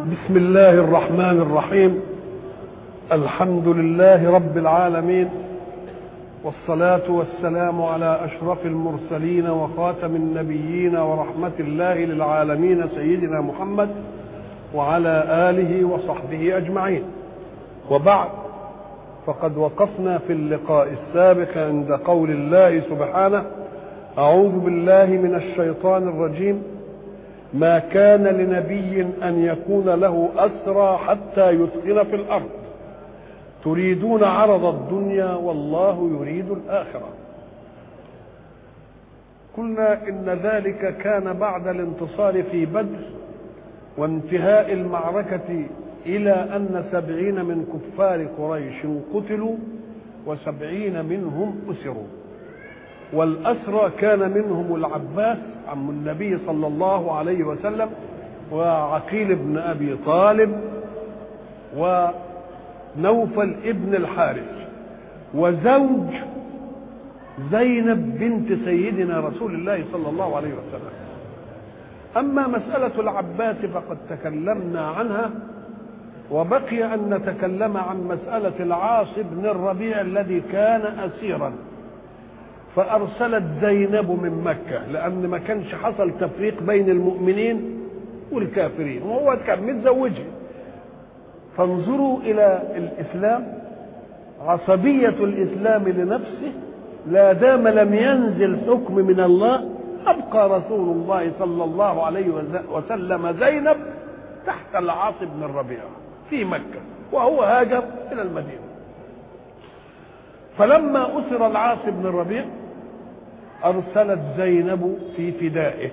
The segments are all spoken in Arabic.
بسم الله الرحمن الرحيم. الحمد لله رب العالمين، والصلاة والسلام على أشرف المرسلين وخاتم النبيين ورحمة الله للعالمين سيدنا محمد وعلى آله وصحبه أجمعين. وبعد، فقد وقفنا في اللقاء السابق عند قول الله سبحانه: أعوذ بالله من الشيطان الرجيم: ما كان لنبي أن يكون له أسرى حتى يثخن في الأرض تريدون عرض الدنيا والله يريد الآخرة. قلنا إن ذلك كان بعد الانتصار في بدر وانتهاء المعركة إلى أن 70 من كفار قريش قتلوا و70 منهم أسروا، والأسرى كان منهم العباس عم النبي صلى الله عليه وسلم، وعقيل بن أبي طالب، ونوفل ابن الحارث، وزوج زينب بنت سيدنا رسول الله صلى الله عليه وسلم. أما مسألة العباس فقد تكلمنا عنها، وبقي أن نتكلم عن مسألة العاص بن الربيع الذي كان أسيرا، فأرسلت زينب من مكة لأن ما كانش حصل تفريق بين المؤمنين والكافرين، وهو كان متزوجها. فانظروا إلى الإسلام، عصبية الإسلام لنفسه لا دام لم ينزل حكم من الله، أبقى رسول الله صلى الله عليه وسلم زينب تحت العاص بن الربيع في مكة، وهو هاجر إلى المدينة. فلما أسر العاص بن الربيع أرسلت زينب في فدائه،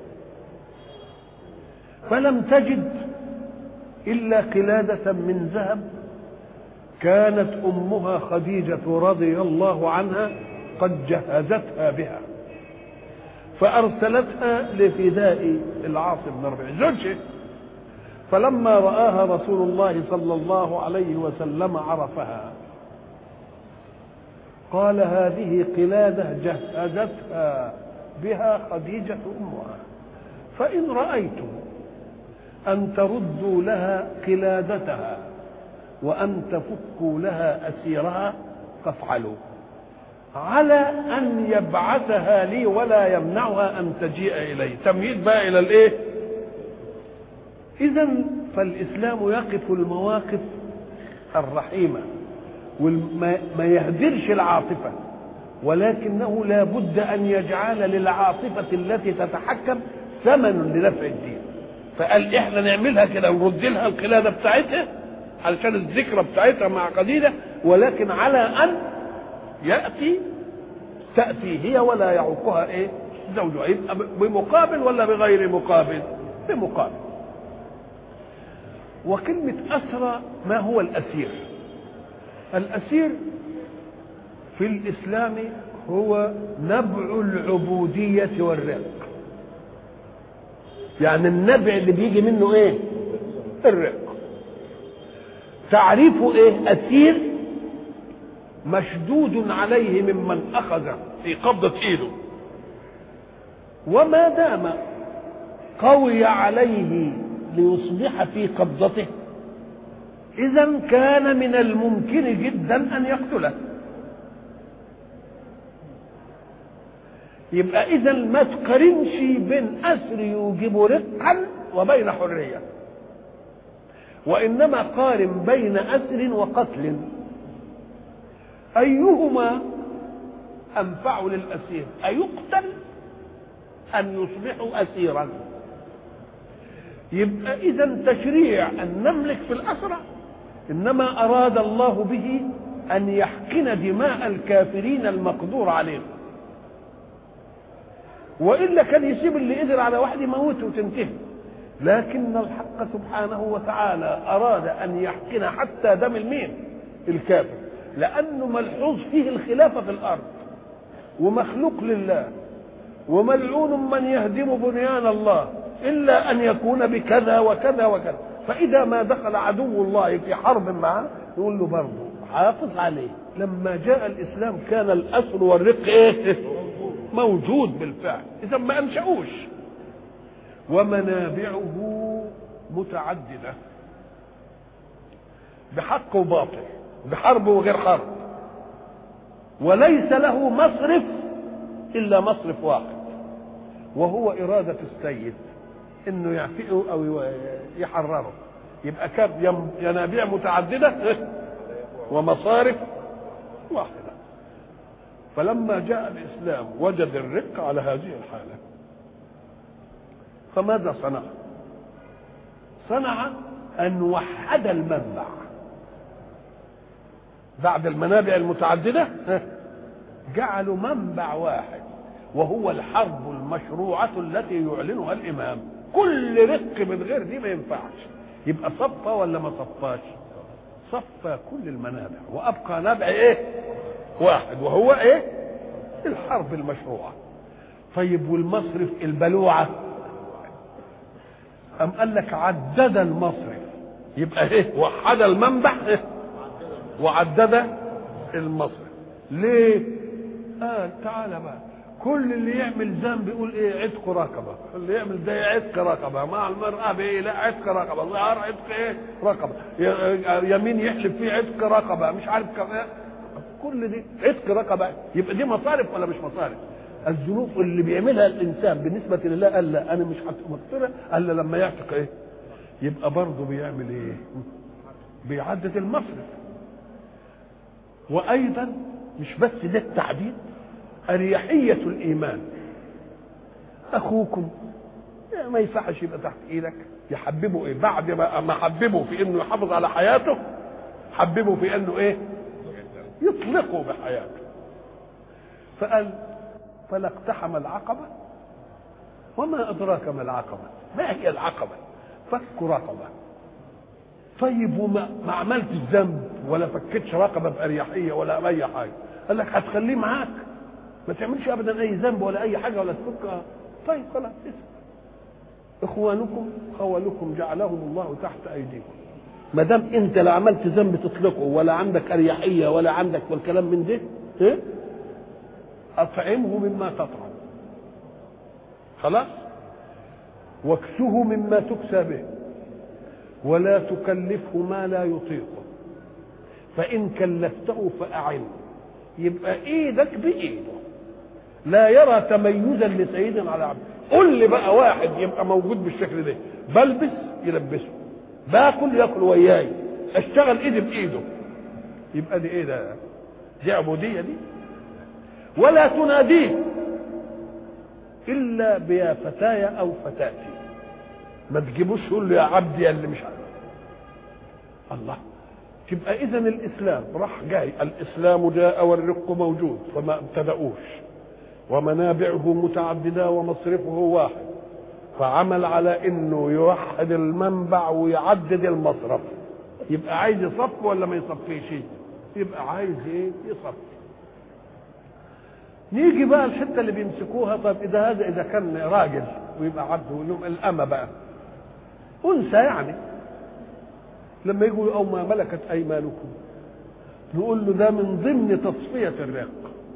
فلم تجد إلا قلادة من ذهب كانت أمها خديجة رضي الله عنها قد جهزتها بها، فأرسلتها لفداء العاص بن الربيع زوجه. فلما رآها رسول الله صلى الله عليه وسلم عرفها، قال: هذه قلادة جهزتها بها خديجة أمها، فإن رأيتم أن تردوا لها قلادتها وأن تفكوا لها أسيرها فافعلوا، على أن يبعثها لي ولا يمنعها أن تجيء إلي. تمهيد بقى إلى الإيه؟ إذن فالإسلام يقف المواقف الرحيمة وما يهدرش العاطفة، ولكنه لا بد أن يجعل للعاطفة التي تتحكم ثمن لنفع الدين. فقال إحنا نعملها كده ونرد لها القلادة بتاعتها علشان الذكرى بتاعتها مع خديجة، ولكن على أن تأتي هي ولا يعوقها إيه؟ زوجها. يبقى بمقابل ولا بغير مقابل؟ بمقابل. وكلمة أسرى، ما هو الأسير؟ الأسير في الإسلام هو نبع العبودية والرق، يعني النبع اللي بيجي منه ايه؟ الرق. تعريفه ايه؟ أسير مشدود عليه ممن أخذ في قبضة إيده، وما دام قوي عليه ليصبح في قبضته إذن كان من الممكن جدا أن يقتله. يبقى إذن ما تقارنش بين أسر يوجب رقا وبين حرية، وإنما قارن بين أسر وقتل، أيهما أنفع للأسير؟ أيقتل أن يصبح أسيرا؟ يبقى إذن تشريع أن نملك في الأسرى إنما أراد الله به أن يحقن دماء الكافرين المقدور عليهم، وإلا كان يسيب اللي قدر على واحد يموته وتنتهي. لكن الحق سبحانه وتعالى أراد أن يحقن حتى دم المين؟ الكافر، لأنه ملحوظ فيه الخلافة في الأرض ومخلوق لله، وملعون من يهدم بنيان الله إلا أن يكون بكذا وكذا وكذا. فإذا ما دخل عدو الله في حرب معه يقول له برضه حافظ عليه. لما جاء الإسلام كان الأسر والرق إيه؟ موجود بالفعل، إذا ما أنشأوش. ومنابعه متعددة بحق وباطل، بحرب وغير حرب، وليس له مصرف إلا مصرف واحد، وهو إرادة السيد إنه يعفئه أو يحرره. يبقى كان ينابيع متعددة ومصارف واحدة. فلما جاء الإسلام وجد الرق على هذه الحالة، فماذا صنع؟ صنع أن وحد المنبع بعد المنابع المتعددة، جعلوا منبع واحد وهو الحرب المشروعة التي يعلنها الإمام. كل رق من غير دي ما ينفعش. يبقى صفى ولا ما صفاش؟ صفى كل المنابع وأبقى نبع إيه؟ واحد، وهو إيه؟ الحرب المشروعة. طيب والمصرف البلوعة؟ أم قال لك عدد المصرف، يبقى إيه؟ وحد المنبع إيه؟ وعدد المصرف. ليه؟ تعالى بقى، كل اللي يعمل ذنب يقول ايه؟ عتق رقبه. اللي يعمل ده عتق رقبه، مع المراه بايه؟ لا عتق رقبه، ظهر عتق ايه؟ رقبه، يمين يحلف فيه عتق رقبه، مش عارف كل دي عتق رقبه. يبقى دي مصارف ولا مش مصارف؟ الذنوب اللي بيعملها الانسان بالنسبه لله قال لا انا مش مغفره الا لما يعتق ايه؟ يبقى برضه بيعمل ايه؟ بيعدد المصرف. وايضا مش بس ده التعديد، أريحية الإيمان. أخوكم ما يصحش يبقى تحت إيدك، يحببه إيه؟ بعد ما حببه في إنه يحافظ على حياته، حببه في إنه إيه؟ يطلقه بحياته. فقال فلا اقتحم العقبة وما أدراك ما العقبة. ما هي العقبة؟ فك رقبة. طيب وما عملتش ذنب ولا فكتش رقبة بأريحية ولا أي حاجة، قال لك هتخليه معاك، ما تعملش ابدا اي ذنب ولا اي حاجه ولا تفك. طيب خلاص، اخوانكم خولكم جعلهم الله تحت ايديكم. ما دام انت لا عملت ذنب تطلقه ولا عندك اريحيه ولا عندك والكلام من ده، ايه؟ اطعمه مما تطعم، خلاص، واكسه مما تكسى به، ولا تكلفه ما لا يطيقه، فان كلفته فاعنه. يبقى ايدك بايده، لا يرى تميزا لسيد على عبد. قل لي بقى واحد يبقى موجود بالشكل ده، بلبس يلبسه، باكل ياكل وياي، اشتغل ايدي بايده، يبقى دي ايه ده؟ دي عبوديه دي. ولا تناديه الا بيا فتاي او فتاتي، ما تجيبوش تقول له يا عبدي يا اللي مش عارف. الله، تبقى اذا الاسلام راح جاي، الاسلام جاء والرق موجود فما ابتدأوش، ومنابعه متعدده ومصرفه واحد، فعمل على انه يوحد المنبع ويعدد المصرف. يبقى عايز يصف ولا ما يصفيش؟ يبقى عايز ايه؟ يصف. نيجي بقى الحته اللي بيمسكوها. طيب اذا كان راجل ويبقى عبد، ولهم الامه بقى انثى يعني، لما يقولوا او ما ملكت ايمانكم، نقول له ده من ضمن تصفيه الرق،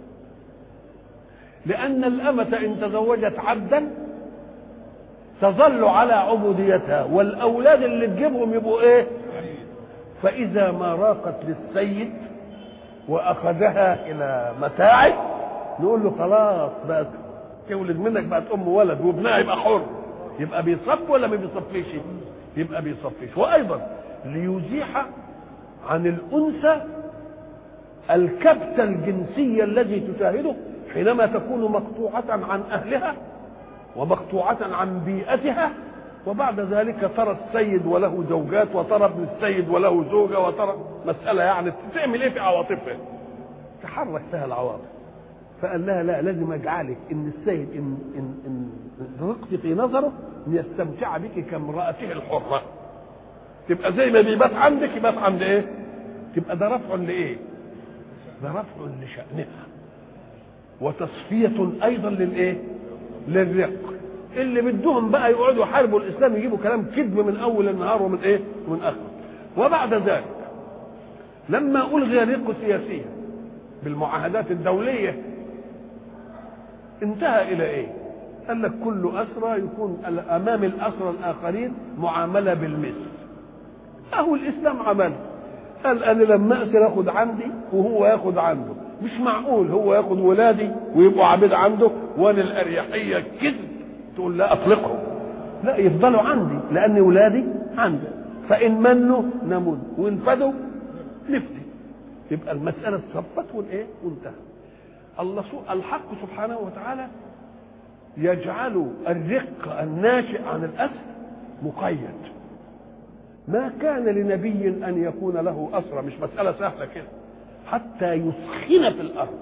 لان الامه ان تزوجت عبدا تظل على عبوديتها، والاولاد اللي تجيبهم يبقوا ايه؟ فاذا ما راقت للسيد واخذها الى متاعه، نقول له خلاص بقت تولد منك، بقت ام ولد وابنها يبقى حر. يبقى بيصف ولا ما بيصفيش؟ يبقى بيصفيش. وايضا ليزيح عن الانثى الكبتة الجنسية التي تشاهده حينما تكون مقطوعة عن اهلها ومقطوعة عن بيئتها، وبعد ذلك ترى السيد وله زوجات، وترى ابن السيد وله زوجة، وترى مسألة يعني تعمل ايه في عواطفها؟ تحرك فيها العواطف. فقال لها لا، لازم اجعلك ان السيد ان رقت في نظره ان يستمتع بك كامرأته الحرة، تبقى زي ما بيبات عندك يبات عند ايه؟ تبقى ده رفع لايه؟ ده رفع لشأنها وتصفية ايضا للايه؟ للرق. اللي بدهم بقى يقعدوا يحاربوا الاسلام يجيبوا كلام كذب من اول النهار ومن ايه؟ ومن اخره. وبعد ذلك لما الغي الرق سياسيا بالمعاهدات الدوليه، انتهى الى ايه؟ قال لك كل أسرى يكون أمام الأسرى الآخرين معاملة بالمثل. أهو الإسلام عمل، قال أنا لما أسر أخذ عندي وهو ياخذ عنده، مش معقول هو ياخذ ولادي ويبقوا عبيد عنده وأنا الأريحية كذب تقول لا أطلقهم، لا يفضلوا عندي لأن ولادي عندي، فإن منوا نمن وإن فدوا نفتي. يبقى المسألة اتصفت وانتهى. الحق سبحانه وتعالى يجعل الرق الناشئ عن الأسر مقيد. ما كان لنبي أن يكون له أسرى، مش مسألة سهلة كده، حتى يسخن في الأرض.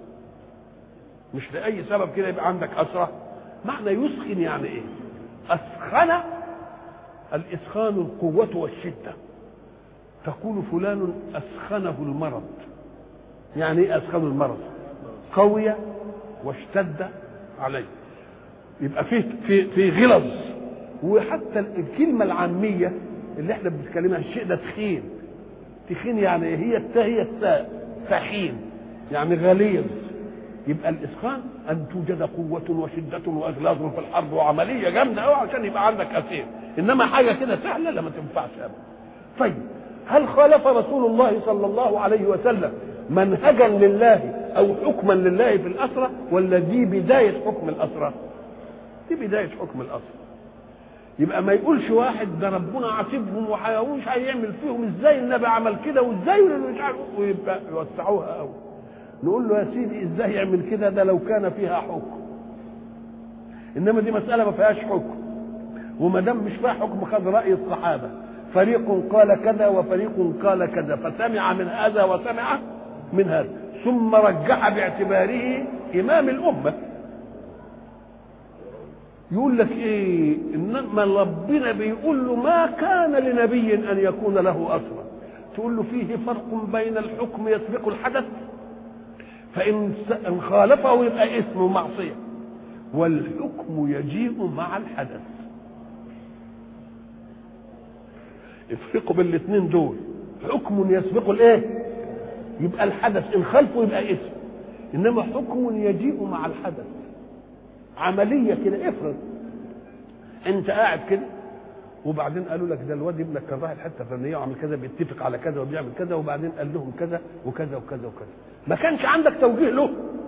مش لأي سبب كده يبقى عندك أسرى. معنى يسخن يعني إيه؟ أسخن، الإسخان القوة والشدة. تقول فلان أسخنه المرض. يعني إيه أسخنه المرض؟ قوية واشتد عليه، يبقى في غلظ. وحتى الكلمة العامية اللي احنا بنتكلمها الشيء ده تخين. تخين يعني هي التاء ثخين يعني غليظ. يبقى الإسخان أن توجد قوة وشدة وإغلاظ في الحرب وعملية جامدة أوي عشان يبقى عندك أسير، إنما حاجة كده سهلة لا ما تنفعش أبدا. طيب هل خالف رسول الله صلى الله عليه وسلم منهجا لله أو حكما لله في الأسرة، ولا دي بداية حكم الأسرة؟ دي بداية حكم الأسرة. يبقى ما يقولش واحد ده ربنا عاتبهم ومش هيعمل فيهم، ازاي النبي عمل كده وازاي مش عارف، ويبقى يوسعوها قوي. نقول له يا سيدي ازاي يعمل كده؟ ده لو كان فيها حكم، انما دي مسألة ما فيهاش حكم، وما دام مش فيها حكم خد رأي الصحابة، فريق قال كذا وفريق قال كذا، فسمع من هذا وسمع من هذا، ثم رجح باعتباره إمام الأمة. يقول لك ايه؟ انما ربنا بيقول له ما كان لنبي ان يكون له اسرى. تقول له فيه فرق بين الحكم يسبق الحدث، فان خالفه يبقى اسمه معصيه، والحكم يجيء مع الحدث. افرقوا بين الاثنين دول. حكم يسبق الايه؟ يبقى الحدث، ان خالفه يبقى اسم، انما حكم يجيء مع الحدث. عمليه كده. افرض انت قاعد كده وبعدين قالوا لك ده الواد ابنك كان راح الحته الفلانيه وعمل كذا، بيتفق على كذا وبيعمل كذا، وبعدين قال لهم كذا وكذا وكذا وكذا، ما كانش عندك توجيه له،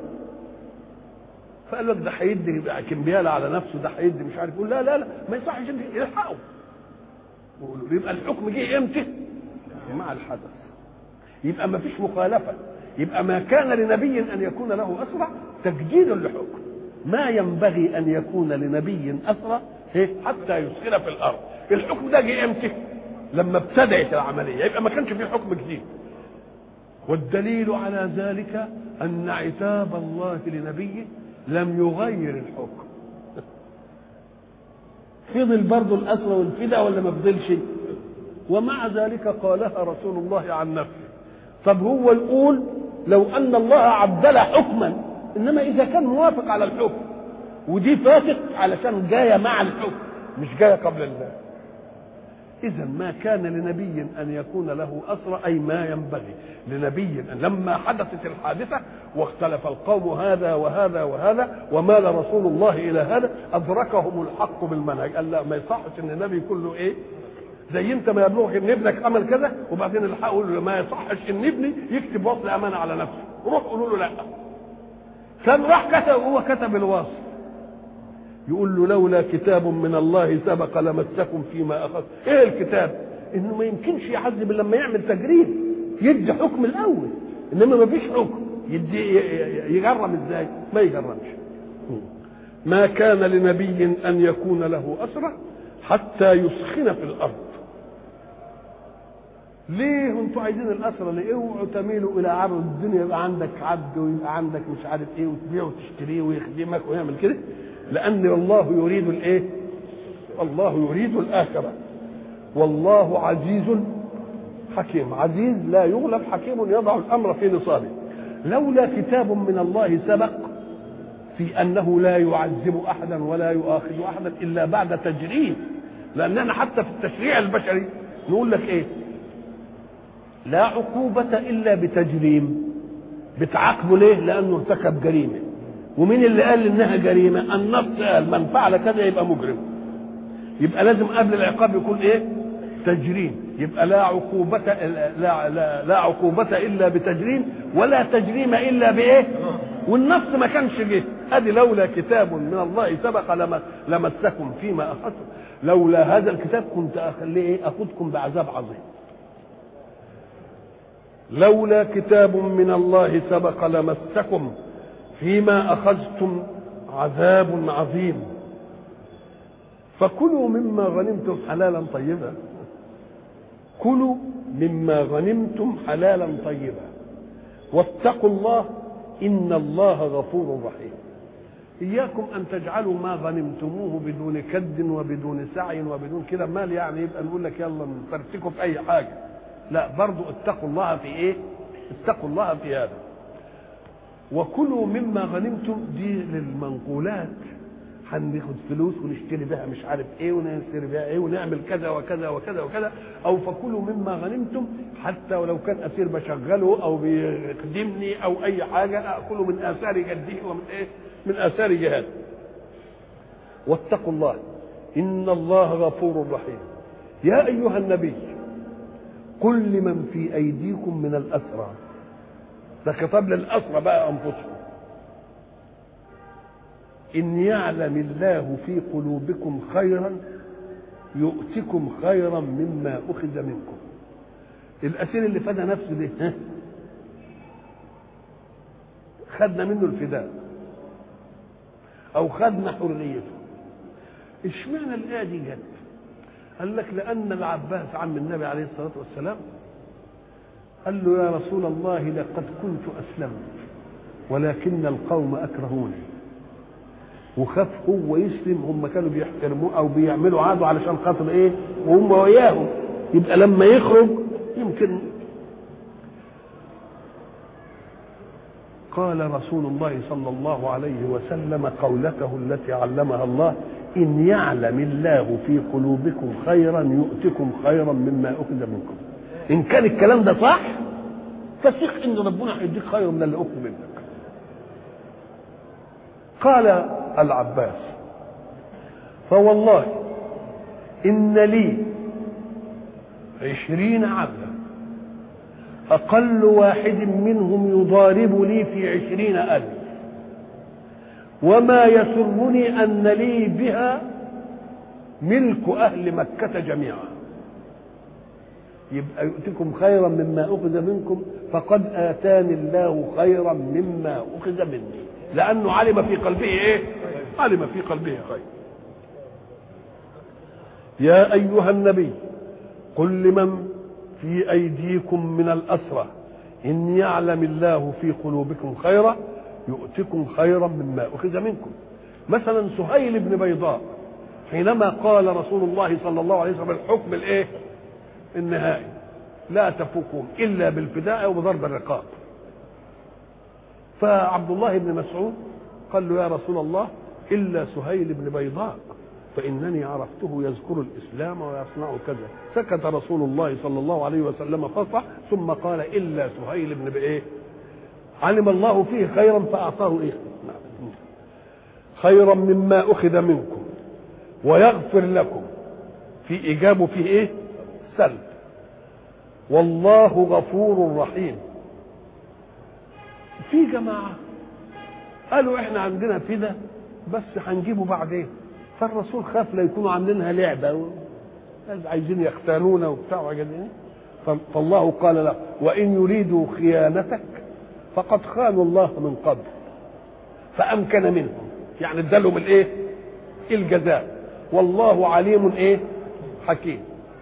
فقال لك ده هيدي كمبياله على نفسه، ده هيدي مش عارف، يقول لا لا لا ما يصحش يلحقوا. يبقى الحكم جه امتى؟ مع الحدث. يبقى ما فيش مخالفه. يبقى ما كان لنبي ان يكون له اسرى تجديد لحكم. ما ينبغي ان يكون لنبي اسرى حتى يسخن في الارض. الحكم ده جه امتى؟ لما ابتدأت العمليه، يبقى ما كانش فيه حكم جديد. والدليل على ذلك ان عتاب الله لنبيه لم يغير الحكم. فضل برضه الاسرى والفداء ولا ما فضلش؟ ومع ذلك قالها رسول الله عن نفسه. طب هو يقول لو ان الله عدل حكما، انما اذا كان موافق على الحكم ودي فاتت علشان جايه مع الحكم مش جايه قبل الله. اذا ما كان لنبي ان يكون له اسرى، اي ما ينبغي لنبي أن لما حدثت الحادثه واختلف القوم هذا وهذا وهذا ومال رسول الله الى هذا، ادركهم الحق بالمنهج. قال لا ما يصحش ان النبي كله ايه زي انت ما يبلغك ان ابنك عمل كذا وبعدين الحق يقول له ما يصحش ان ابني يكتب وصل امانه على نفسه، روح قولوا له لا. كان راح كتب، هو كتب الوصل، يقول له لولا كتاب من الله سبق لمسكم فيما اخذ. ايه الكتاب؟ انه ما يمكنش يعذب الا لما يعمل تجريد، يدي حكم الاول، انما ما فيش حكم يدي يجرم ازاي؟ ما يجرمش. ما كان لنبي ان يكون له اسرى حتى يسخن في الارض. ليه انتوا عايزين الاسرى؟ ليه؟ اوعوا تميلوا الى عرض الدنيا، يبقى عندك عبد ويبقى عندك مش عارف ايه وتبيع وتشتريه ويخدمك ويعمل كده، لان الله يريد الايه؟ الله يريد الاخره. والله عزيز حكيم. عزيز لا يغلب، حكيم يضع الامر في نصابه. لولا كتاب من الله سبق في انه لا يعذب احدا ولا يؤاخذ احدا الا بعد تجريم. لاننا حتى في التشريع البشري نقول لك ايه؟ لا عقوبة إلا بتجريم. بتعاقبه ليه؟ لأنه ارتكب جريمة. ومين اللي قال انها جريمه؟ النص قال من فعل كذا يبقى مجرم. يبقى لازم قبل العقاب يكون ايه؟ تجريم. يبقى لا عقوبة الا بتجريم، ولا تجريم الا بايه؟ والنص ما كانش جه. ادي لولا كتاب من الله سبق لمسكم فيما اخذتم، لولا هذا الكتاب كنت اخذكم بعذاب عظيم. لولا كتاب من الله سبق لمسكم فيما اخذتم عذاب عظيم، فكلوا مما غنمتم حلالا طيبا. كلوا مما غنمتم حلالا طيبا واتقوا الله إن الله غفور رحيم. إياكم أن تجعلوا ما غنمتموه بدون كد وبدون سعي وبدون كده مال، يعني يبقى نقول لك يلا نفرتكوا في أي حاجة. لا، برضو اتقوا الله في إيه؟ اتقوا الله في هذا. وكلوا مما غنمتم دي للمنقولات، هناخد فلوس ونشتري بها مش عارف ايه ونشتري بها ايه ونعمل كذا وكذا وكذا وكذا. او فكلوا مما غنمتم، حتى ولو كان اسير بشغله او بيخدمني او اي حاجه، اكله من اثار جده ومن ايه؟ من اثار جهاده. واتقوا الله ان الله غفور رحيم. يا ايها النبي قل لمن في ايديكم من الاسرى، ده خطاب للاسرى بقى انفسهم، إن يعلم الله في قلوبكم خيرا يؤتكم خيرا مما أخذ منكم. الأسير اللي فدى نفسه ده خدنا منه الفداء أو خدنا حريته. اشمعنى الآية دي جت؟ قال لك لأن العباس عم النبي عليه الصلاة والسلام قال له يا رسول الله لقد كنت أسلمت ولكن القوم أكرهوني، وخاف هو يسلم، هم كانوا بيحترموه او بيعملوا عاده علشان خاطر ايه؟ وهم وياهم، يبقى لما يخرج يمكن. قال رسول الله صلى الله عليه وسلم قولته التي علمها الله: إن يعلم الله في قلوبكم خيرا يؤتكم خيرا مما أخذ منكم. إن كان الكلام ده صح فثق إن ربنا هيديك خير من اللي أخذ منك. قال العباس: فوالله إن لي 20 عبدا أقل واحد منهم يضارب لي في 20,000، وما يسرني أن لي بها ملك أهل مكة جميعا. يبقى يؤتكم خيرا مما أخذ منكم، فقد آتاني الله خيرا مما أخذ مني، لأنه علم في قلبه إيه؟ علم في قلبه خير. يا أيها النبي قل لمن في أيديكم من الأسرى إن يعلم الله في قلوبكم خيرا يؤتكم خيرا مما أخذ منكم. مثلا سهيل بن بيضاء حينما قال رسول الله صلى الله عليه وسلم الحكم الإيه؟ النهائي: لا تفكهم إلا بالفداء وبضرب الرقاب. فعبد الله بن مسعود قال له: يا رسول الله إلا سهيل بن بيضاء فإنني عرفته يذكر الإسلام ويصنع كذا. سكت رسول الله صلى الله عليه وسلم فصح، ثم قال: إلا سهيل بن بإيه؟ علم الله فيه خيرا فأعطاه إيه؟ خيرا مما أخذ منكم ويغفر لكم. في إيجابه فيه إيه؟ سلب. والله غفور رحيم. في جماعة قالوا احنا عندنا فدا بس هنجيبه بعدين، فالرسول خاف لا يكونوا عاملينها لعبة عايزين يختانونا وبتاع وجدين، فالله قال له: وإن يريدوا خيانتك فقد خانوا الله من قبل فأمكن منهم. يعني ادالهم الايه؟ الجزاء. والله عليم ايه؟ حكيم.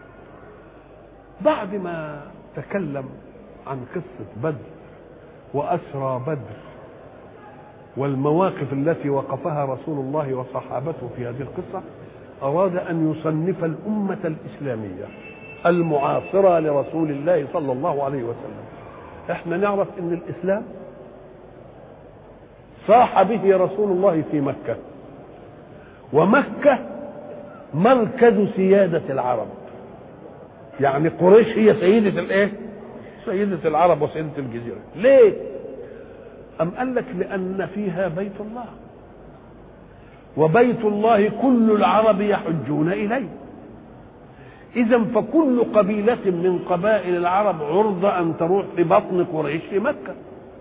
بعد ما تكلم عن قصة بدر وأسرى بدر والمواقف التي وقفها رسول الله وصحابته في هذه القصة، أراد أن يصنف الأمة الإسلامية المعاصرة لرسول الله صلى الله عليه وسلم. احنا نعرف أن الإسلام صاح به رسول الله في مكة، ومكة مركز سيادة العرب، يعني قريش هي سيدة الايه؟ سيدة العرب وسيدة الجزيرة. ليه؟ أم قال لك لأن فيها بيت الله، وبيت الله كل العرب يحجون إليه، إذا فكل قبيلة من قبائل العرب عرضة أن تروح في بطن قريش في مكة.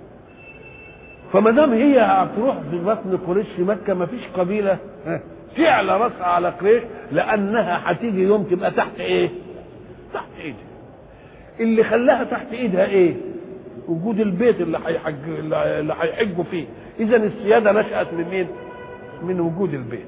فما دام هي هتروح في بطن قريش في مكة، ما فيش قبيلة تعلى راسها على قريش، لأنها هتيجي يوم تبقى تحت إيه؟ تحت إيدها. اللي خلاها تحت إيدها إيه؟ وجود البيت اللي هيحجوا فيه. إذا السيادة نشأت من مين؟ من وجود البيت.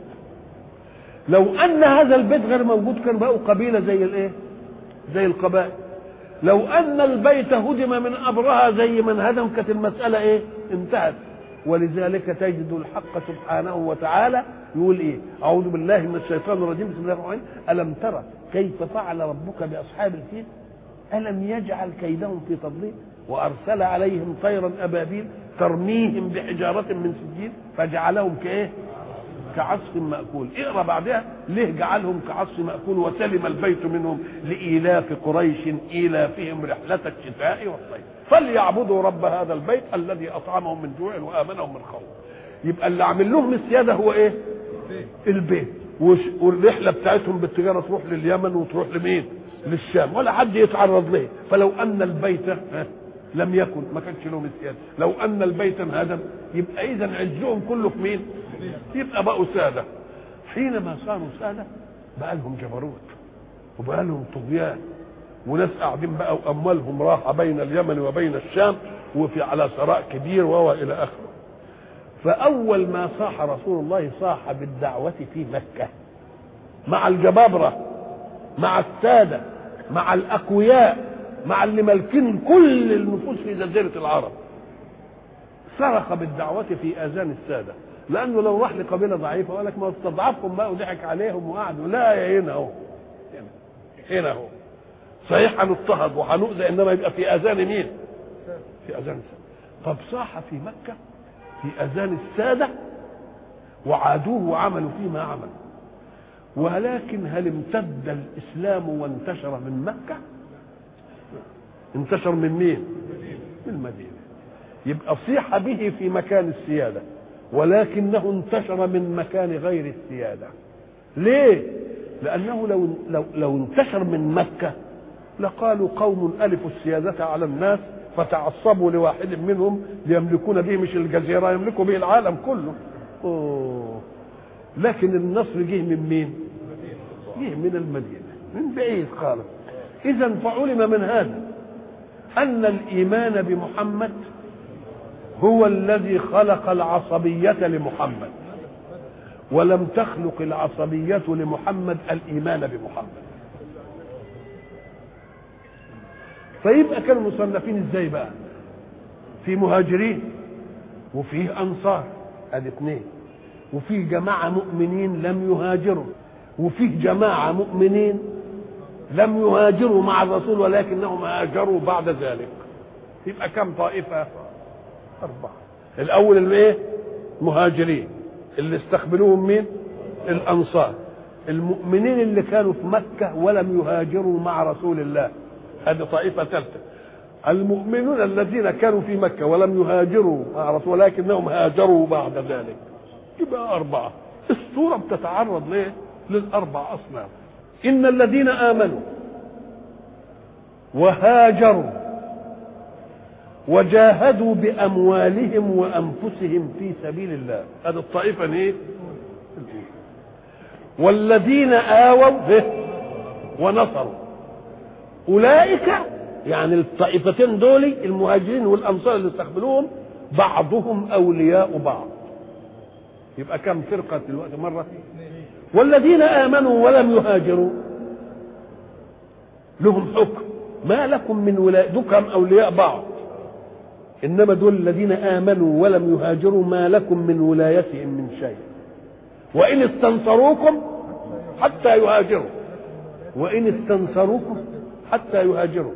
لو أن هذا البيت غير موجود كان بقوا قبيلة زي الإيه؟ زي القبائل. لو أن البيت هدم من أبرها زي من هدم كانت المسألة إيه؟ انتهت. ولذلك تجد الحق سبحانه وتعالى يقول إيه؟ أعوذ بالله من الشيطان الرجيم، بسم الله الرحمن الرحيم. ألم ترى كيف فعل ربك بأصحاب الفيل؟ ألم يجعل كيدهم في تضليل وأرسل عليهم طيرا أبابيل ترميهم بحجارة من سجيل فجعلهم كإيه؟ كعصف مأكول. اقرأ بعدها ليه جعلهم كعصف مأكول وسلم البيت منهم لإيلاف قريش إيلافهم رحلة الشتاء والصيف فليعبدوا رب هذا البيت الذي أطعمهم من جوع وآمنهم من خوف. يبقى اللي عامل لهم السيادة هو إيه؟ البيت. والرحلة بتاعتهم بالتجارة تروح لليمن وتروح لمين؟ للشام، ولا حد يتعرض له. فلو أن البيت لم يكن ما كانش لهم السيادة. لو أن البيت انهدم يبقى إذا عزهم كله في مين؟ يبقى بقوا سادة. حينما صاروا سادة بقى لهم جبروت وبقى لهم طغيان، وناس قاعدين بقى وأموالهم راحة بين اليمن وبين الشام وفي على ثراء كبير إلى آخره. فأول ما صاح رسول الله صاح بالدعوة في مكة مع الجبابرة، مع السادة، مع الأقوياء، مع اللي مالكين كل النفوس في جزيرة العرب. صرخ بالدعوة في آذان السادة، لأنه لو راح لقبيلة ضعيفة وقال لك ما استضعفهم بقى وضحك عليهم وقعدوا، لا يا هنا اهو، هنا اهو صحيح هنضطهد وهنؤذى، انما يبقى في اذان مين؟ في اذان السادة. طب صاح في مكة في اذان السادة وعادوه وعملوا فيه ما عملوا، ولكن هل امتد الاسلام وانتشر من مكة؟ انتشر من مين؟ من المدينة. يبقى صيح به في مكان السيادة، ولكنه انتشر من مكان غير السيادة. ليه؟ لأنه لو انتشر من مكة لقالوا قوم ألفوا السيادة على الناس فتعصبوا لواحد منهم ليملكون به مش الجزيرة، يملكوا به العالم كله. لكن النصر جه من مين؟ جه من المدينة، من بعيد خالص. إذا فعلم من هذا أن الإيمان بمحمد هو الذي خلق العصبية لمحمد، ولم تخلق العصبية لمحمد الإيمان بمحمد. فيبقى كانوا مصنفين ازاي بقى؟ في مهاجرين وفيه أنصار، ادي اثنين، وفيه جماعة مؤمنين لم يهاجروا، وفيه جماعة مؤمنين لم يهاجروا مع الرسول ولكنهم هاجروا بعد ذلك. يبقى كم طائفة؟ 4. الأول اللي ايه؟ مهاجرين، اللي استقبلوهم مين؟ الأنصار. المؤمنين اللي كانوا في مكة ولم يهاجروا مع رسول الله، هذه طائفة ثالثة. المؤمنون الذين كانوا في مكة ولم يهاجروا مع رسول الله ولكنهم هاجروا بعد ذلك، يبقى 4. السورة بتتعرض ليه؟ للأربع أصناف. إن الذين آمنوا وهاجروا وجاهدوا بأموالهم وأنفسهم في سبيل الله، هذه الطائفة ايه؟ والذين آووا به ونصروا، أولئك يعني الطائفتين دول المهاجرين والأنصار اللي استقبلوهم بعضهم أولياء بعض. يبقى كم فرقة دلوقتي؟ مرة. والذين آمنوا ولم يهاجروا لهم حكم ما لكم من ولاية، دول أولياء بعض، إنما دول الذين آمنوا ولم يهاجروا ما لكم من ولايتهم من شيء، وإن استنصروكم حتى يهاجروا، وإن استنصروكم حتى يهاجروا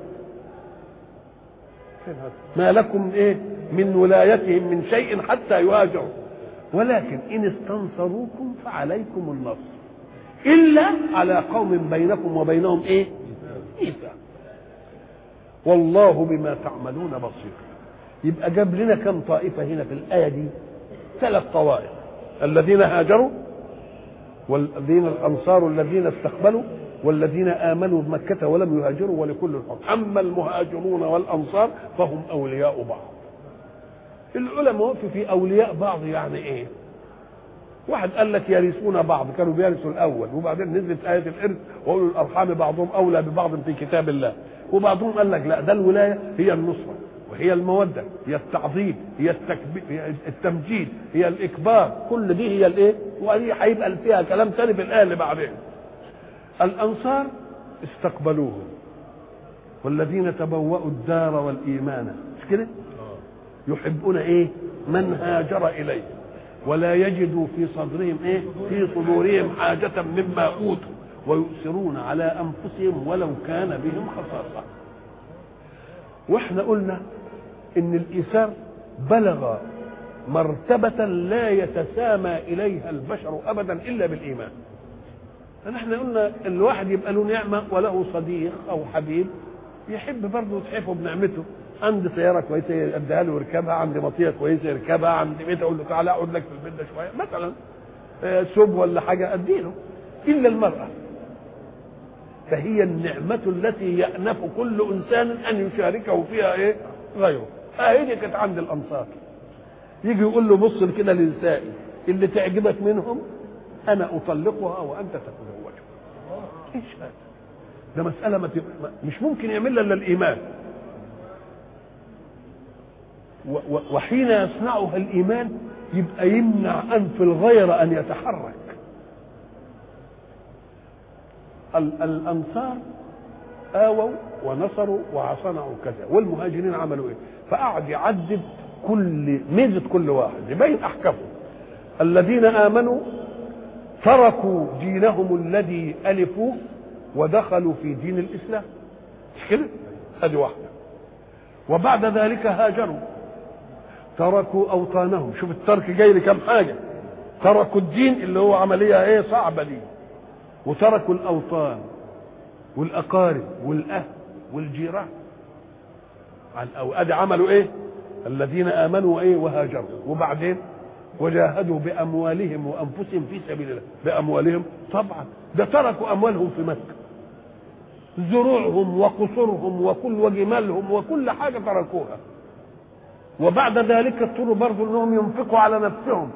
ما لكم إيه من ولايتهم من شيء حتى يهاجروا، ولكن إن استنصروكم فعليكم النصر إلا على قوم بينكم وبينهم إيه؟ ميثاق، والله بما تعملون بصير. يبقى جاب لنا كم طائفة هنا في الآية دي؟ 3 طوائف: الذين هاجروا، والذين الأنصار الذين استقبلوا، والذين آمنوا بمكة ولم يهاجروا ولكل الحكم. أما المهاجرون والأنصار فهم أولياء بعض. العلماء وقفوا في أولياء بعض يعني إيه؟ واحد قال لك يرثون بعض، كانوا بيرثوا الأول، وبعدين نزلت آية الإرث وأولو الأرحام بعضهم أولى ببعض في كتاب الله. وبعضهم قال لك لا، ده الولاية هي النصرة، وهي المودة، هي التعظيم، هي التمجيد، هي الإكبار، كل دي هي الإيه؟ وهي هيبقى فيها كلام تاني في الآية اللي بعدين. الأنصار استقبلوهم، والذين تبوأوا الدار والإيمان، مش كده؟ يحبون إيه؟ من هاجر إليه ولا يجدوا في صدرهم إيه؟ في صدورهم حاجة مما أوتوا ويؤثرون على أنفسهم ولو كان بهم خصاصة. واحنا قلنا ان الايثار بلغ مرتبة لا يتسامى اليها البشر ابدا الا بالايمان. احنا قلنا الواحد يبقى له نعمة وله صديق او حبيب يحب برضه يتحفه بنعمته. عندي سيارة كويسة اديها له يركبها، عندي مطية كويسة يركبها، عندي بيت اقول له تعالى اقعد لك في البيت ده شوية مثلا، سب ولا حاجة اديله. الا المرأة فهي النعمة التي يأنف كل إنسان أن يشاركه فيها إيه؟ غيره. دي كانت عند الأنصار. يجي يقول له بص كده لنسائي اللي تعجبك منهم أنا أطلقها وأنت تتزوجها. إيش هذا؟ ده مسألة مش ممكن يعملها إلا الإيمان. وحين يصنعها الإيمان يبقى يمنع أنف الغير أن يتحرك. الأنصار آووا ونصروا وصنعوا كذا، والمهاجرين عملوا إيه؟ فقعد يعدد كل ميزة كل واحد يبين أحكامه. الذين آمنوا تركوا دينهم الذي ألفوه ودخلوا في دين الإسلام، مش كده؟ هذه واحدة. وبعد ذلك هاجروا، تركوا أوطانهم. شوف الترك جاي لكم حاجة. تركوا الدين اللي هو عملية إيه؟ صعبة دي، وتركوا الأوطان والأقارب والأهل والجيران. أدي عملوا إيه؟ الذين آمنوا وإيه؟ وهاجروا. وبعدين وجاهدوا بأموالهم وأنفسهم في سبيل الله. بأموالهم طبعا، ده تركوا أموالهم في مكة، زروعهم وقصورهم وجمالهم وكل حاجة تركوها. وبعد ذلك اضطروا برضو أنهم ينفقوا على نفسهم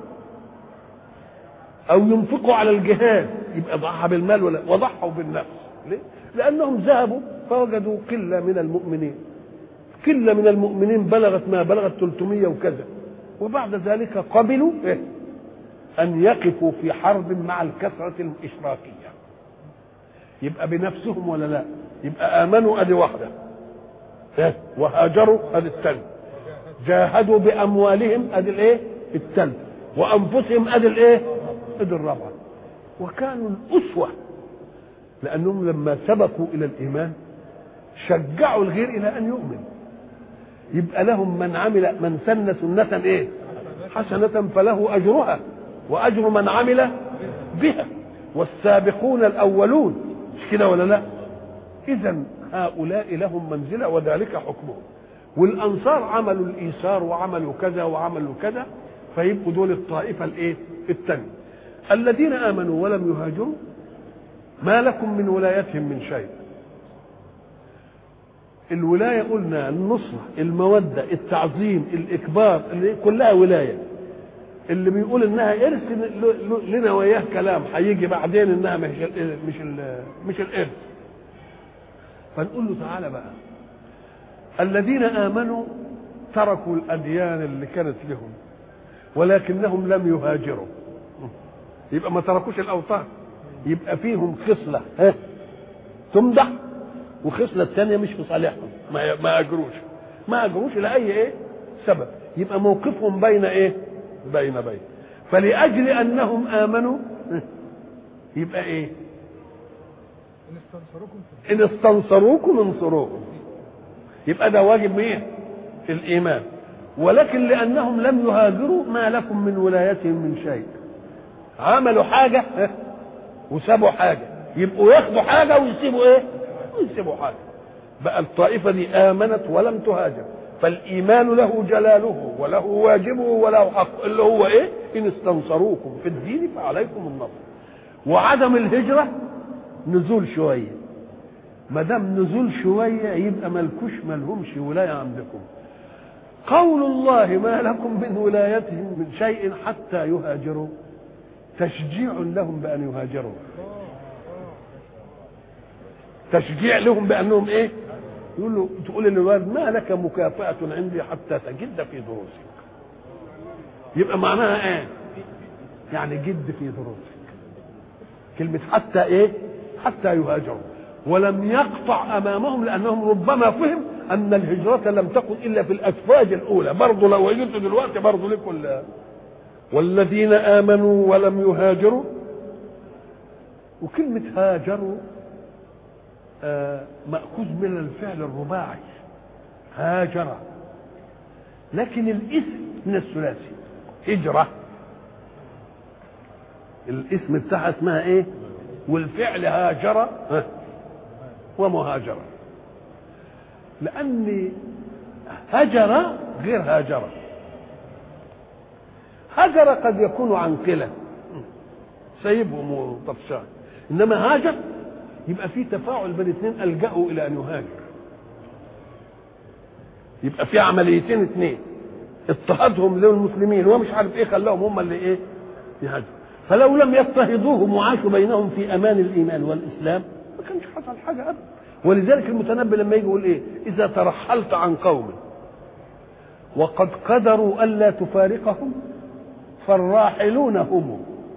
أو ينفقوا على الجهاد، يبقى ضحى بالمال وضحوا بالنفس. ليه؟ لأنهم ذهبوا فوجدوا قلة من المؤمنين، قلة من المؤمنين بلغت ما بلغت 300 وكذا. وبعد ذلك قبلوا إيه؟ أن يقفوا في حرب مع الكثرة الإشراكية. يبقى بنفسهم ولا لا؟ يبقى آمنوا أدي واحدة، إيه؟ وهاجروا أدي الثانية، جاهدوا بأموالهم أدي الإيه؟ الثالثة، وأنفسهم أدي الإيه؟ أدي الرابعة. وكانوا الأسوة، لأنهم لما سبقوا إلى الإيمان شجعوا الغير إلى أن يؤمن. يبقى لهم من سن سنة إيه؟ حسنة فله أجرها وأجر من عمل بها، والسابقون الأولون، مش كده ولا لا؟ إذا هؤلاء لهم منزلة وذلك حكمهم. والأنصار عملوا الإيثار وعملوا كذا وعملوا كذا، فيبقوا دول الطائفة الإيه؟ الثانية. الذين آمنوا ولم يهاجروا ما لكم من ولايتهم من شيء. الولاية قلنا النصرة، المودة، التعظيم، الإكبار، اللي كلها ولاية. اللي بيقول انها ارث لنا وياه كلام هيجي بعدين انها مش الارث. فنقول له تعالى بقى، الذين آمنوا تركوا الأديان اللي كانت لهم ولكنهم لم يهاجروا، يبقى ما تركوش الأوطان، يبقى فيهم خصلة تمدح وخصلة الثانية مش في صالحهم، ما أجروش لأي إيه سبب. يبقى موقفهم بين إيه؟ بين فلأجل أنهم آمنوا يبقى إيه؟ إن استنصروكم انصروهم، يبقى ده واجب مين؟ الإيمان. ولكن لأنهم لم يهاجروا ما لكم من ولايتهم من شيء. عملوا حاجة وسابوا حاجة، يبقوا ياخدوا حاجة ويسيبوا إيه؟ ويسيبوا حاجة. بقى الطائفة دي آمنت ولم تهاجر، فالايمان له جلاله وله واجبه وله حق، اللي هو ايه؟ ان استنصروكم في الدين فعليكم النصر. وعدم الهجره نزول شويه، ما دام نزول شويه يبقى ملهمش ولايه عندكم. قول الله ما لكم من ولايتهم من شيء حتى يهاجروا تشجيع لهم بان يهاجروا، تشجيع لهم بانهم ايه؟ يقول له تقول للولد ما لك مكافأة عندي حتى تجد في دروسك. يبقى معناها ايه؟ يعني جد في دروسك. كلمة حتى ايه؟ حتى يهاجروا. ولم يقطع امامهم لانهم ربما فهم ان الهجرة لم تكن الا في الافواج الاولى، برضه لو هجرتوا دلوقتي برضه لكم. والذين امنوا ولم يهاجروا، وكلمة هاجروا مأخوذ من الفعل الرباعي هاجر، لكن الاسم من الثلاثي هجرة، الاسم بتاعها اسمها ايه؟ والفعل هاجر ومهاجرة، لأن هجر غير هاجر. هجر قد يكون عن قلة سيبهم وطفشان، إنما هاجر يبقى في تفاعل بين اثنين ألجأوا إلى أن يهاجر، يبقى في عمليتين اثنين، اضطهادهم للمسلمين ومش عارف ايه خلاهم هم اللي ايه؟ يهاجروا. فلو لم يضطهدوهم وعاشوا بينهم في امان الايمان والاسلام ما كانش حصل حاجه ابدا. ولذلك المتنبي لما يجي يقول ايه؟ اذا ترحلت عن قوم وقد قدروا الا تفارقهم فالراحلون هم.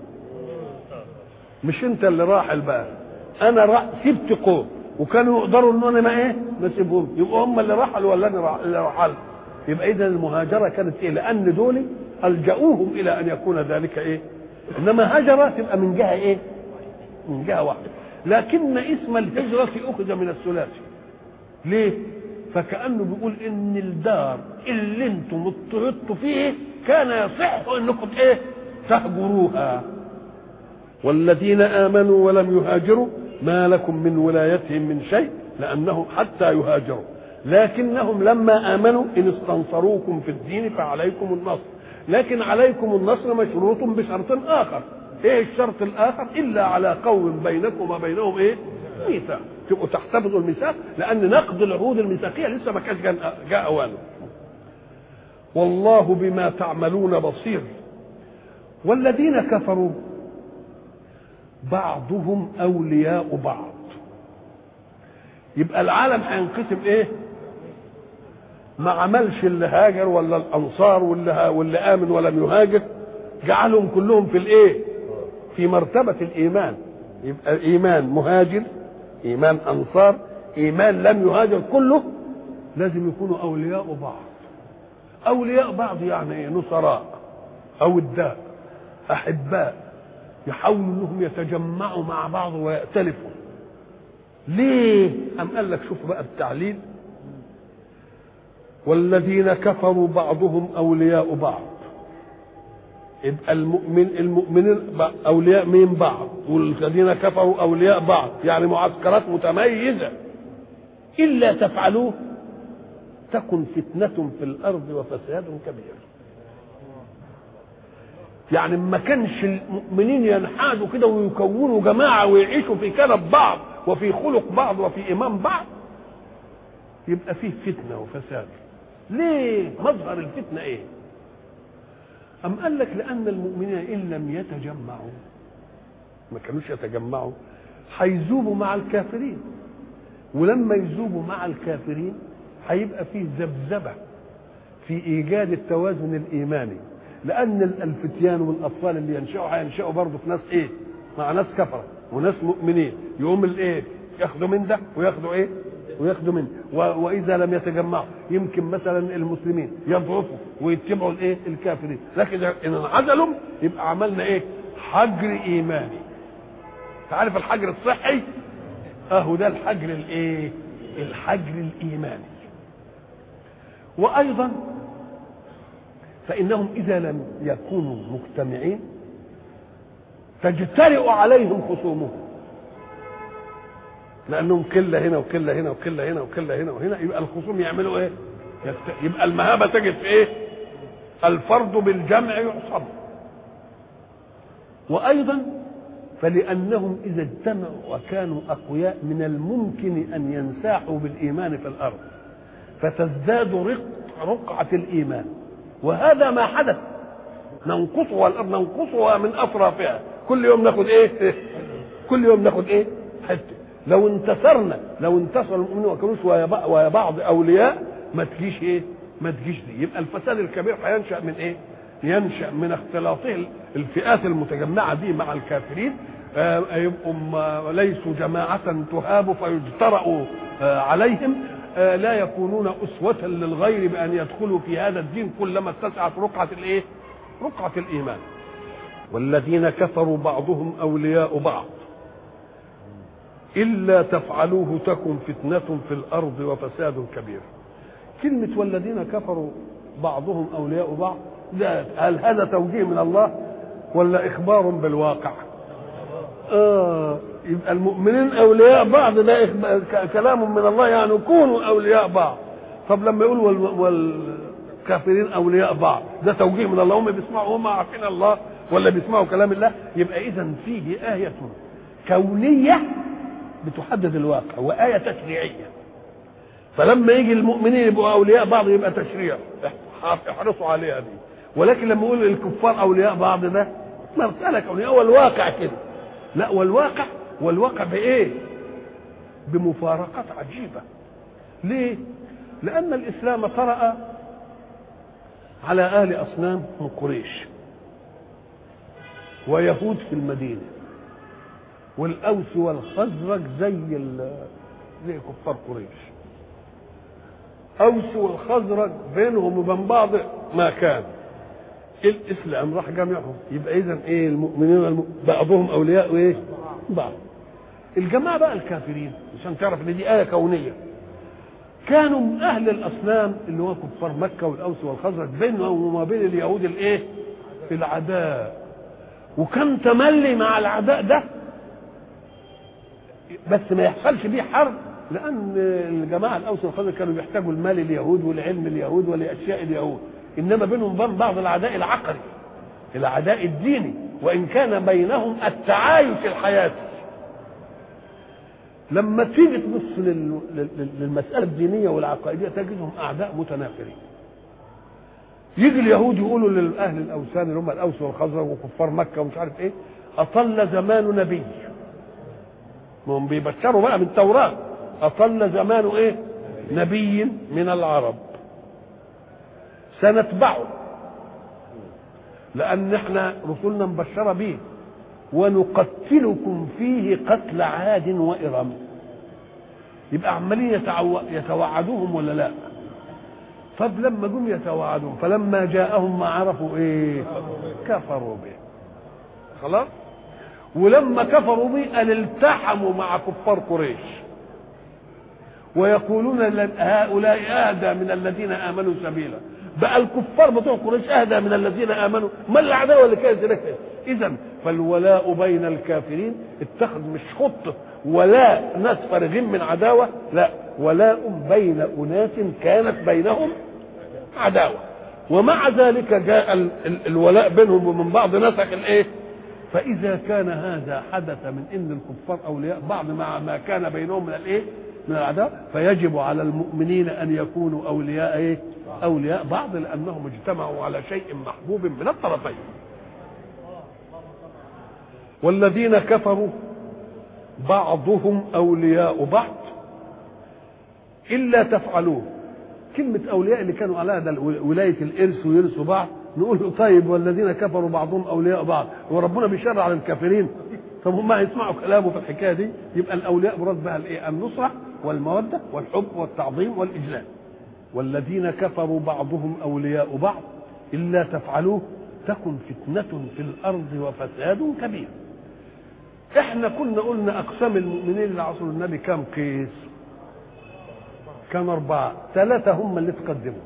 مش انت اللي راحل بقى، انا سبت قوم وكانوا يقدروا ان انا ما اسيبهم، يبقوا هم اللي رحلوا ولا انا اللي رحلت. يبقى اذا المهاجره كانت ايه؟ لان دول الجأوهم الى ان يكون ذلك ايه؟ انما هجره تبقى من جهه ايه؟ من جهه واحده. لكن اسم الهجره اخذ من الثلاثي. ليه؟ فكأنه بيقول ان الدار اللي انتم اضطهدتوا فيه كان يصح انكم ايه؟ تهجروها. والذين امنوا ولم يهاجروا ما لكم من ولايتهم من شيء لانهم حتى يهاجروا، لكنهم لما امنوا ان استنصروكم في الدين فعليكم النصر. لكن عليكم النصر مشروط بشرط اخر. ايه الشرط الاخر؟ الا على قوم بينكم وبينهم ايه؟ ميثاق، تبقوا تحتفظوا الميثاق، لان نقض العهود الميثاقيه لسه ما كانش جاء اوانه. والله بما تعملون بصير. والذين كفروا بعضهم اولياء بعض. يبقى العالم هينقسم ايه؟ ما عملش اللي هاجر ولا الانصار واللي امن ولم يهاجر، جعلهم كلهم في الايه؟ في مرتبه الايمان. يبقى ايمان مهاجر، ايمان انصار، ايمان لم يهاجر، كله لازم يكونوا اولياء بعض. اولياء بعض يعني ايه؟ نصراء، اوداء، احباء، يحاولوا انهم يتجمعوا مع بعض ويأتلفوا. ليه؟ أم قال لك شوف بقى التعليل. والذين كفروا بعضهم أولياء بعض. يبقى المؤمنين أولياء من بعض، والذين كفروا أولياء بعض، يعني معسكرات متميزة. إلا تفعلوه تكن فتنة في الأرض وفساد كبير. يعني ما كانش المؤمنين ينحازوا كده ويكونوا جماعة ويعيشوا في كنف بعض وفي خلق بعض وفي إمام بعض، يبقى فيه فتنة وفساد. ليه؟ مظهر الفتنة ايه؟ أم قال لك لأن المؤمنين إن لم يتجمعوا، ما كانوش يتجمعوا، هيذوبوا مع الكافرين، ولما يذوبوا مع الكافرين هيبقى فيه ذبذبة في إيجاد التوازن الإيماني، لأن الفتيان والأطفال اللي ينشأوا هينشأوا برضه في ناس إيه؟ مع ناس كفرة وناس مؤمنين، يقوم الإيه؟ ياخدوا من ده وياخدوا إيه؟ وياخدوا منه. واذا لم يتجمعوا يمكن مثلا المسلمين يضعفوا ويتبعوا الايه؟ الكافرين، لكن ان انعزلوا يبقى عملنا ايه؟ حجر ايماني. تعرف الحجر الصحي؟ اهو ده الحجر الايه؟ الحجر الايماني. وايضا فانهم اذا لم يكونوا مجتمعين تجترئ عليهم خصومهم، لانهم كله هنا وكله هنا وكله هنا وكله هنا وهنا، يبقى الخصوم يعملوا ايه؟ يبقى المهابة تجد في ايه؟ الفرد بالجمع يعصب. وايضا فلانهم اذا اجتمعوا وكانوا اقوياء من الممكن ان ينساحوا بالايمان في الارض فتزداد رقعة الايمان، وهذا ما حدث. ننقصها الارض، ننقصها من اطرافها، كل يوم ناخد ايه؟ كل يوم ناخد ايه؟ حته. لو انتصر المؤمنين وكانوش ويا بعض اولياء ما تجيش ايه؟ ما تجيش دي. يبقى الفساد الكبير هينشأ من ايه؟ ينشأ من اختلاطه الفئات المتجمعة دي مع الكافرين، يبقوا ليسوا جماعة تهاب فيجترأوا عليهم، لا يكونون أسوة للغير بأن يدخلوا في هذا الدين كلما اتسعت رقعة الايه؟ رقعة الإيمان. والذين كفروا بعضهم أولياء بعض إلا تفعلوه تكن فتنة في الأرض وفساد كبير. كلمة والذين كفروا بعضهم أولياء بعض، هل هذا توجيه من الله ولا إخبار بالواقع؟ يبقى المؤمنين أولياء بعض، ده كلام من الله، يعني كونوا أولياء بعض. طب لما يقول والكافرين أولياء بعض، ده توجيه من الله؟ هم بيسمعوا، هم عارفين الله ولا بيسمعوا كلام الله؟ يبقى إذا فيه آية كونية بتحدد الواقع وآية تشريعية. فلما يجي المؤمنين يبقوا أولياء بعض يبقى تشريع، احرصوا عليها دي. ولكن لما يقول الكفار أولياء بعض ده مسألة كونية، والواقع كده. لا، والواقع بإيه؟ بمفارقات عجيبة. ليه؟ لأن الإسلام طرأ على أهل أصنام من قريش ويهود في المدينة، والأوس والخزرج زي كفار قريش. أوس والخزرج بينهم وبين بعض ما كان، الإسلام راح جميعهم. يبقى إذن إيه؟ المؤمنين بعضهم أولياء إيه؟ بعض. الجماعة بقى الكافرين، عشان تعرف إن دي آية كونية، كانوا من أهل الأصنام اللي هو كفار مكة والأوس والخزرج، بينهم وما بين اليهود الإيه؟ العداء. وكان تملي مع العداء ده بس ما يحصلش بيه حرب، لأن الجماعة الأوس والخزرج كانوا بيحتاجوا المال اليهود والعلم اليهود ولأشياء اليهود، إنما بينهم وبين بعض العداء العقلي، العداء الديني، وإن كان بينهم التعايش الحياتي. لما تيجي تبص للمسألة الدينية والعقائدية تجدهم أعداء متنافرين. يجي اليهود يقولوا للأهل الأوثان اللي هم الأوس والخزرج وكفار مكة ومش عارف إيه، أطل زمان نبي، هم بيبشروا بقى من التوراة، أطل زمان إيه؟ نبي من العرب سنتبعه، لأن احنا رسولنا مبشرة به، ونقتلكم فيه قتل عاد وإرم. يبقى عمالين يتوعدوهم ولا لا؟ طب لما جم يتوعدون فلما جاءهم ما عرفوا ايه؟ كفروا به. خلاص. ولما كفروا به قال التحموا مع كفار قريش ويقولون هؤلاء اهدى من الذين امنوا سبيلا. بقى الكفار بتوع قريش اهدى من الذين امنوا، ما العداوه اللي كانت هناك؟ اذا فالولاء بين الكافرين اتخذ مش خطه ولاء ناس فارغين من عداوه، لا، ولاء بين اناس كانت بينهم عداوه، ومع ذلك جاء الولاء بينهم ومن بعض نسخ الايه. فاذا كان هذا حدث من ان الكفار اولياء بعض مع ما كان بينهم من الايه؟ من العداوه، فيجب على المؤمنين ان يكونوا اولياء ايه؟ اولياء بعض، لانهم اجتمعوا على شيء محبوب من الطرفين. والذين كفروا بعضهم اولياء بعض الا تفعلوه. كلمه اولياء اللي كانوا على ده ولايه الارث ويرثوا بعض، نقول طيب والذين كفروا بعضهم اولياء بعض، وربنا بيشرع على الكافرين؟ طب هم هيسمعوا كلامه في الحكايه دي؟ يبقى الاولياء مراد بها الايه؟ النصره والموده والحب والتعظيم والاجلال. والذين كفروا بعضهم اولياء بعض الا تفعلوه تكن فتنه في الارض وفساد كبير. احنا كنا قلنا اقسام المؤمنين اللي عصروا النبي كم قيس؟ كان 4، 3 هم اللي تقدموا،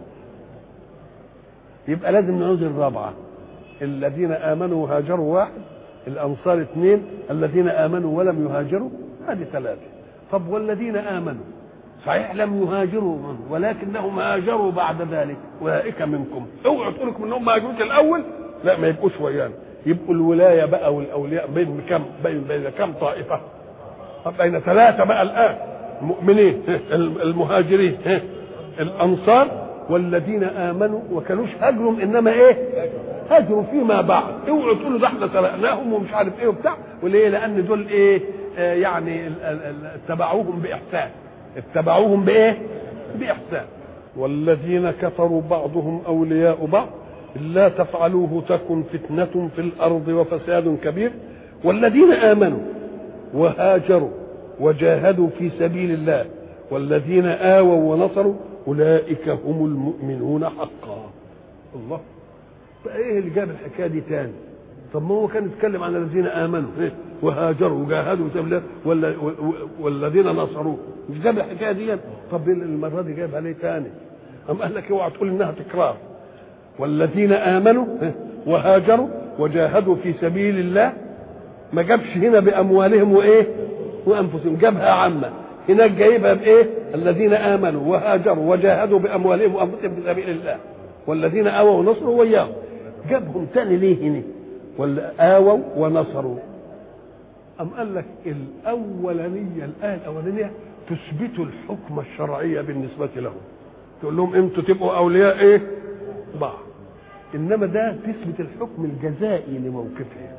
يبقى لازم نعوز الرابعه. الذين امنوا وهاجروا 1، الانصار 2، الذين امنوا ولم يهاجروا هذه 3. طب والذين امنوا صحيح لم يهاجروا ولكنهم هاجروا بعد ذلك، اولئك منكم. اوعوا تقولوا انهم ما هاجروش الاول، لا ما يبقوش ويانا. يبقوا الولايه بقى والاولياء بين كم طائفه؟ بين ثلاثه بقى الان: المؤمنين، المهاجرين، الانصار، والذين امنوا وكانوش هاجروا انما ايه؟ هاجروا فيما بعد. اوعوا تقولوا ده احنا سرقناهم ومش عارف ايه وبتاع، وليه؟ لان دول ايه؟ يعني اتبعوهم باحسان. اتبعوهم بايه؟ باحسان. والذين كفروا بعضهم اولياء بعض الا تفعلوه تكن فتنة في الارض وفساد كبير. والذين امنوا وهاجروا وجاهدوا في سبيل الله والذين آووا ونصروا اولئك هم المؤمنون حقا. الله، ايه اللي جاب الحكايه دي تاني؟ طب ما هو كان يتكلم عن الذين امنوا وهاجروا وجاهدوا في سبيل الله والذين نصروا، مش جاب الحكايه دي؟ طب المره دي جايبها ليه تاني؟ أم قال لك اوعى تقول انها تكرار. والذين امنوا وهاجروا وجاهدوا في سبيل الله، ما جابش هنا باموالهم وايه؟ وانفسهم، جابها عامه. هناك جايبها بايه؟ الذين امنوا وهاجروا وجاهدوا باموالهم وانفسهم في سبيل الله والذين آووا ونصروا وياهم. جابهم تاني ليه هنا؟ ولا آووا ونصروا؟ أم قال لك الأولانية، الآية الأولانية تثبت الحكم الشرعي بالنسبة لهم، تقول لهم انتوا تبقوا أولياء ايه؟ بعض. إنما ده تثبت الحكم الجزائي لموقفهم.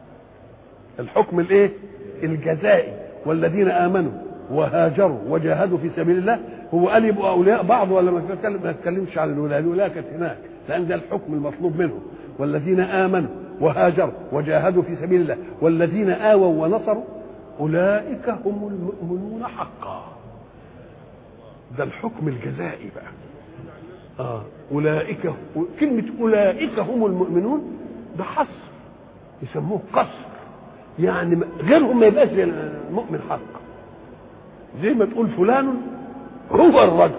الحكم الايه؟ الجزائي. والذين آمنوا وهاجروا وجاهدوا في سبيل الله، هو قال يبقوا اولياء بعض ولا ما اتكلمش عن الولايه؟ الولايه كانت هناك لان ده الحكم المطلوب منهم. والذين امنوا وهاجروا وجاهدوا في سبيل الله والذين آووا ونصروا اولئك هم المؤمنون حقا. ده الحكم الجزائي بقى. اولئك، كلمه اولئك هم المؤمنون ده حصر، يسموه قصر، يعني غيرهم ما يبقاش المؤمن حقا. زي ما تقول فلان هو الرجل،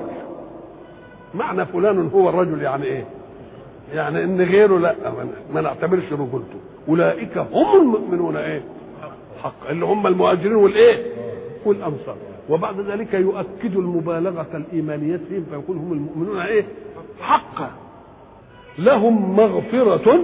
معنى فلان هو الرجل يعني ايه؟ يعني ان غيره لا، ما نعتبرش رجولته. اولئك هم المؤمنون ايه؟ حق، اللي هم المهاجرين والايه؟ والانصار. وبعد ذلك يؤكد المبالغه الايمانيه فيهم فيقول هم المؤمنون ايه؟ حقا. لهم مغفره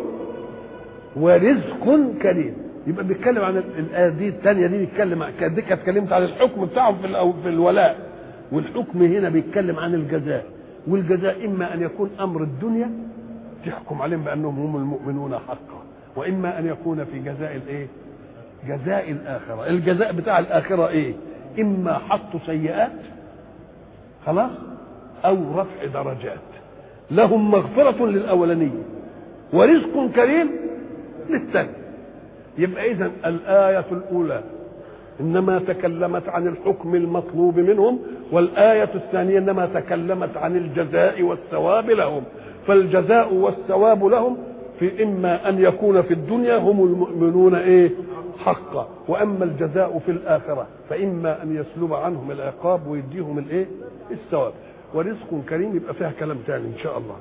ورزق كريم. يبقى بيتكلم عن الايه دي الثانيه دي، بيتكلم كانت اتكلمت عن الحكم بتاعهم في الولاء، والحكم هنا بيتكلم عن الجزاء. والجزاء اما ان يكون امر الدنيا تحكم عليهم بانهم هم المؤمنون حقا، واما ان يكون في جزاء الايه؟ جزاء الاخره. الجزاء بتاع الاخره ايه؟ اما حط سيئات خلاص او رفع درجات. لهم مغفره للاولانيه ورزق كريم للثاني. يبقى اذا الايه الاولى انما تكلمت عن الحكم المطلوب منهم، والايه الثانيه انما تكلمت عن الجزاء والثواب لهم. فالجزاء والثواب لهم في اما ان يكون في الدنيا هم المؤمنون ايه؟ حقا، واما الجزاء في الاخره فاما ان يسلب عنهم العقاب ويديهم الايه؟ الثواب. ورزق كريم يبقى فيها كلام ثاني ان شاء الله.